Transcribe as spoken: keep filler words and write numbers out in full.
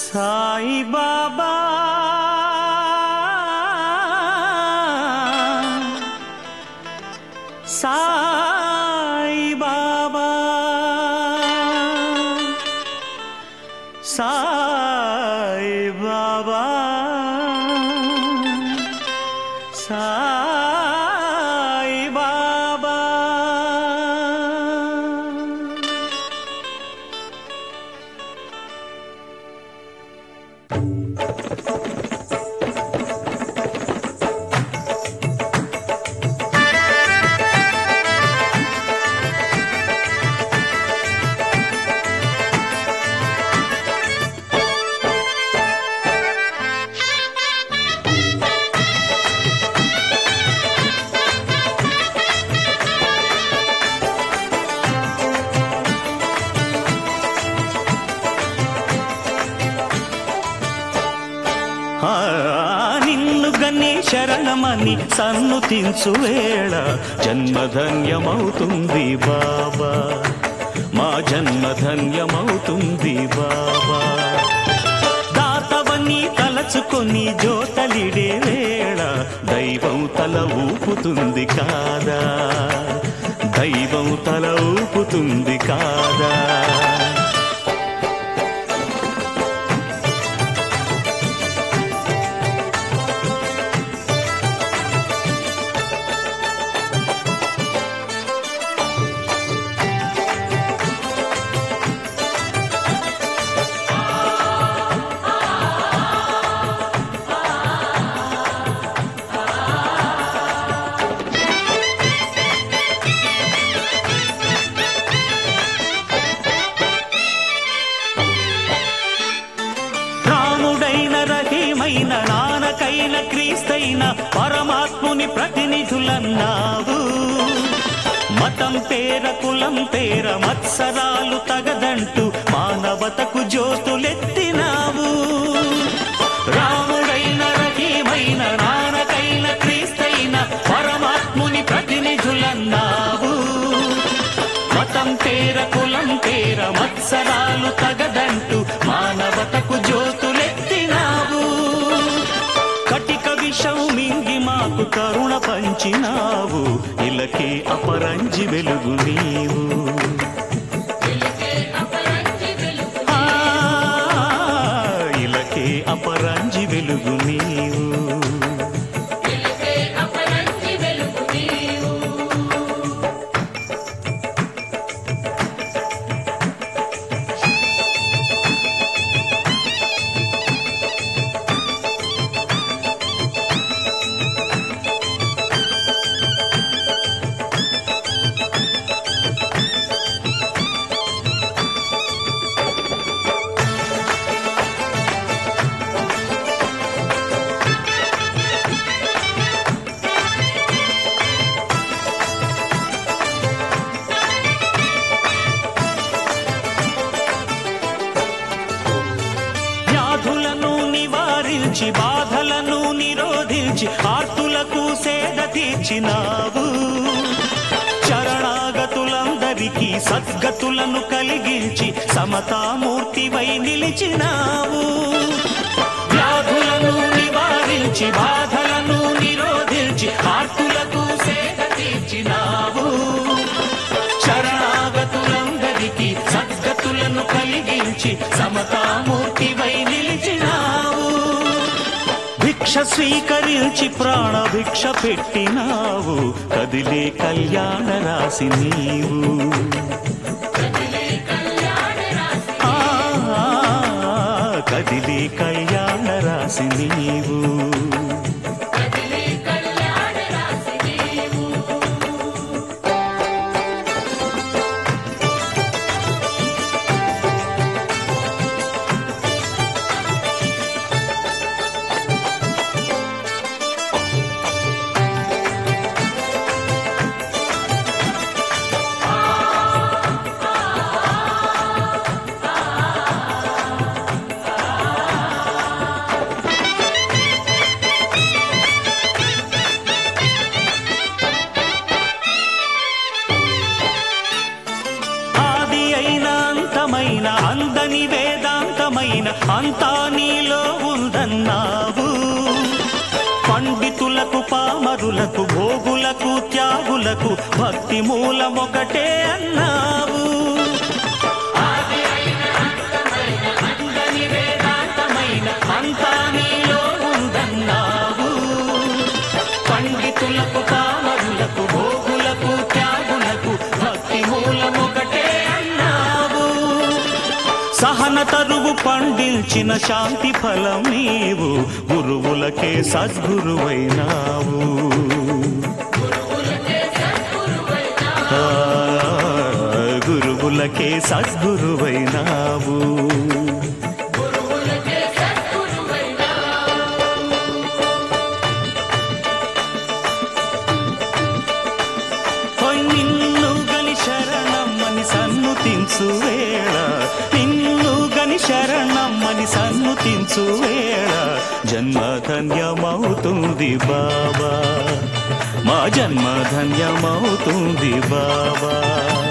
సాయి బాబా సాయి బాబా సాయి బాబా సాయి బాబా నిన్ను గని శరణమని సన్నుతించు వేళ జన్మధన్యమవుతుంది బాబా, మా జన్మధన్యమవుతుంది బాబా. దాతవని తలచుకొని జోతలిడే వేళ దైవం తల ఊపుతుంది కాదా, దైవం తల ఊపుతుంది కాదా. నానకైన క్రీస్తైన పరమాత్ముని ప్రతినిధులన్నావు. మతం పేర కులం పేర మత్సరాలు తగదంటూ మానవతకు జ్యోతులెత్తినావు. రాముడైన రహీమైన నానకైన క్రీస్తైన పరమాత్ముని ప్రతినిధులన్నావు. మతం పేర కులం పేర మత్సరాలు తగదంటూ మానవతకు జ్యోతులెత్తినావు. మింగి మాకు కరుణ పంచినావు, ఇలకే అపరంజి వెలుగు నీవు. ఇలకే అపరంజి వెలుగు నీవు. బాధలను నిరోధించి ఆర్తులకు సేద తీర్చినావు. చరణాగతులందరికీ సద్గతులను కలిగించి సమతామూర్తివై నిలిచినావు. వ్యాధులను నివారించి బాధలను నిరోధించి ఆర్తులకు సేద తీర్చినావు. చరణాగతులందరికీ సద్గతులను కలిగించి సమతామూర్తివై నిలిచినావు. భిక్ష స్వీకరించి ప్రాణ భిక్ష పెట్టినావు, కదిలే కళ్యాణ రాశి నీవు. కదిలే కళ్యాణ రాశి నీవు. పవిత్రమైన అంతా నీలో ఉందన్నావు. పండితులకు పామరులకు భోగులకు త్యాగులకు భక్తి మూలమొకటే అన్నావు. అంతా నీలో ఉందన్నావు. పండితులకు పామరులకు భోగులకు త్యాగులకు భక్తి మూలమొకటే అన్నావు. సహన తరువు పండించిన శాంతి ఫలం నీవు, గురువులకే సద్గురువైనావు. ఆ, గురువులకే సద్గురువైనావు. నిన్ను గని శరణమ్మని సన్నుతించు వేళ, నిన్ను గని శరణమ్మని సన్నుతించు వేళ జన్మ ధన్యమవుతుంది బాబా, మా జన్మ ధన్యమవుతుంది బాబా.